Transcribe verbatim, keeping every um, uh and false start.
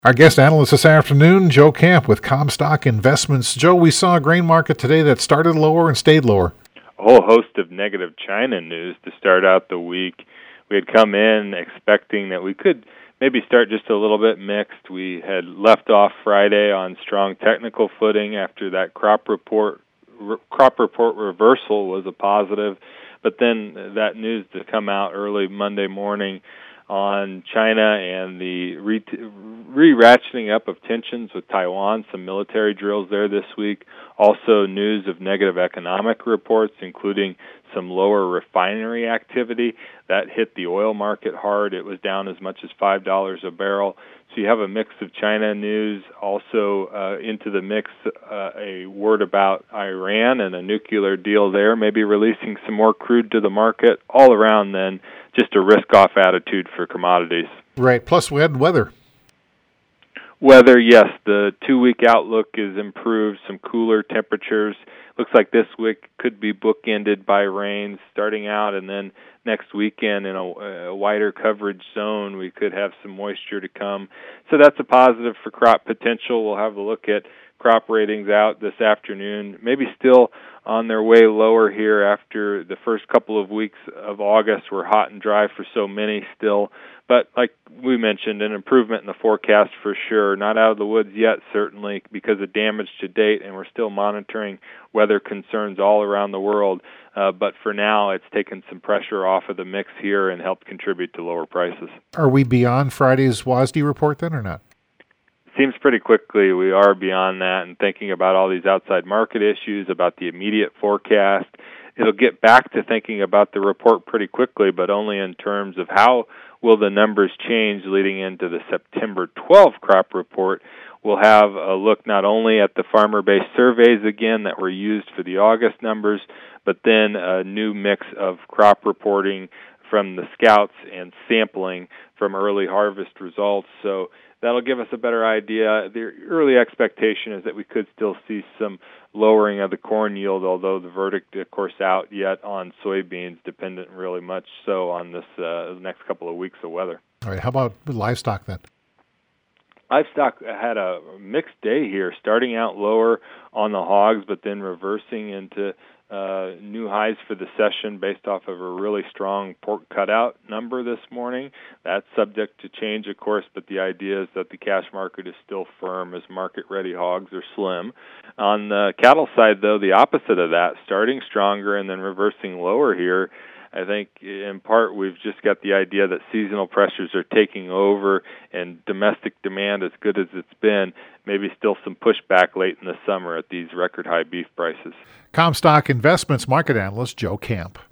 Our guest analyst this afternoon, Joe Camp with Comstock Investments. Joe, we saw a grain market today that started lower and stayed lower. A whole host of negative China news to start out the week. We had come in expecting that we could maybe start just a little bit mixed. We had left off Friday on strong technical footing after that crop report. Re- crop report reversal was a positive, but then that news to come out early Monday morning on China and the re- re-ratcheting up of tensions with Taiwan, some military drills there this week. Also news of negative economic reports, including some lower refinery activity. That hit the oil market hard. It was down as much as five dollars a barrel. So you have a mix of China news, also uh, into the mix uh, a word about Iran and a nuclear deal there, maybe releasing some more crude to the market. All around then, just a risk-off attitude for commodities. Right, plus we had weather. Weather, yes, the two-week outlook is improved, some cooler temperatures. Looks like this week could be bookended by rain starting out, and then next weekend in a, a wider coverage zone, we could have some moisture to come. So that's a positive for crop potential. We'll have a look at crop ratings out this afternoon, maybe still on their way lower here after the first couple of weeks of August were hot and dry for so many still. But like we mentioned, an improvement in the forecast for sure. Not out of the woods yet, certainly, because of damage to date, and we're still monitoring weather concerns all around the world. Uh, but for now, it's taken some pressure off of the mix here and helped contribute to lower prices. Are we beyond Friday's W A S D report then or not? Seems pretty quickly we are beyond that and thinking about all these outside market issues, about the immediate forecast. It'll get back to thinking about the report pretty quickly, but only in terms of how will the numbers change leading into the September twelfth crop report. We'll have a look not only at the farmer-based surveys again that were used for the August numbers, but then a new mix of crop reporting from the scouts and sampling from early harvest results. So that'll give us a better idea. The early expectation is that we could still see some lowering of the corn yield, although the verdict, of course, out yet on soybeans, dependent really much so on this uh, next couple of weeks of weather. All right, how about livestock then? Livestock had a mixed day here, starting out lower on the hogs, but then reversing into uh, new highs for the session based off of a really strong pork cutout number this morning. That's subject to change, of course, but the idea is that the cash market is still firm as market-ready hogs are slim. On the cattle side, though, the opposite of that, starting stronger and then reversing lower here. I think in part we've just got the idea that seasonal pressures are taking over and domestic demand as good as it's been, maybe still some pushback late in the summer at these record high beef prices. Comstock Investments market analyst Joe Camp.